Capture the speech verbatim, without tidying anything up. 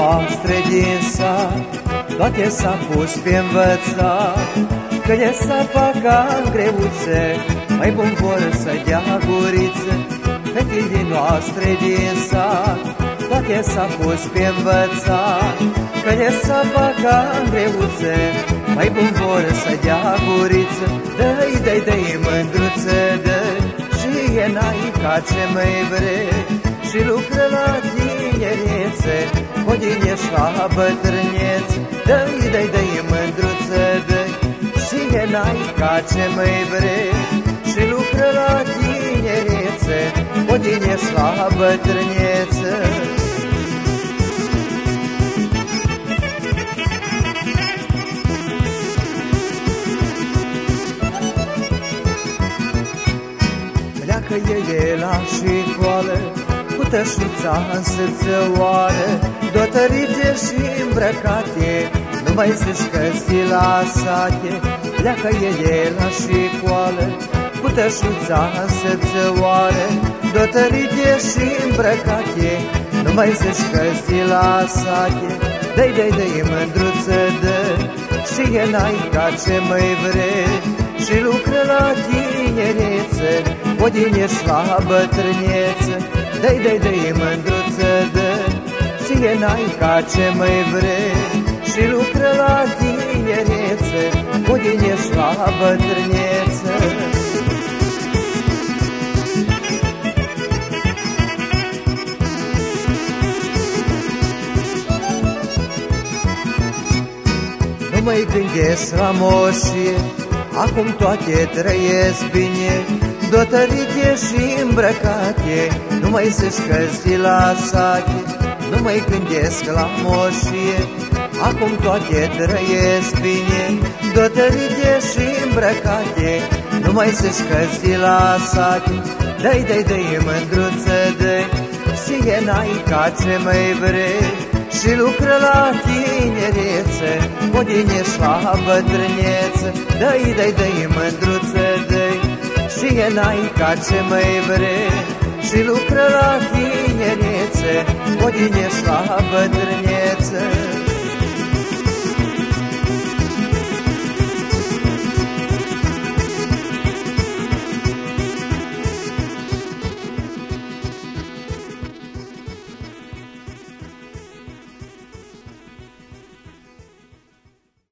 noastre din sat, toate s-a pus pe învățat, că e să facă greuțe, mai bun vor să dea guriță. Fetele noastre din sat, toate s-a pus pe învățat, că e să facă greuțe, mai bun vor să dea guriță. Dă-i, dă-i, dă-i mândruță, dă-i, și e naica ce mai vrei, și lucră la tinerețe, odinești la bătrânețe. Dă-i, dă-i, dă-i mândruță, dă-i, și e naica ce mai vrei, și lucră la tinerețe, odinești la bătrânețe. Pleacă ele la școală, cu tășuța în sârțăoară, dotărite și îmbrăcate, nu mai zici că zi la sate. Pleacă ele la școală, cu tășuța în sârțăoară, dotărite și îmbrăcate, nu mai zici că zi la sate. Dă-i, dă-i, dă-i mândruță, dă, și e naica ce mai vrei, și lucră la tinerețe, odinești la bătrânețe. Dă-i, dă-i, dă-i mândruță, dă, și e naica ce mai vrei, și lucră la tinerețe, odinești la bătrânețe. Nu mai gândesc la moșie, acum toate trăiesc bine, dotărite și îmbrăcate, nu mai zici că zi la sate. Nu mai gândesc la moșie, acum toate trăiesc bine, dotărite și îmbrăcate, nu mai zici că zi la sate. Dă-i, dă-i, dă-i mândruță, dă-i, și e naica ce mai vrei, și lucră la tinerețe, odinești la bătrânețe. Dă-i, dă-i, dă-i mândruță, dă-i, și e naica ce mai vrei, și lucră la tinerețe, odinești la bătrânețe.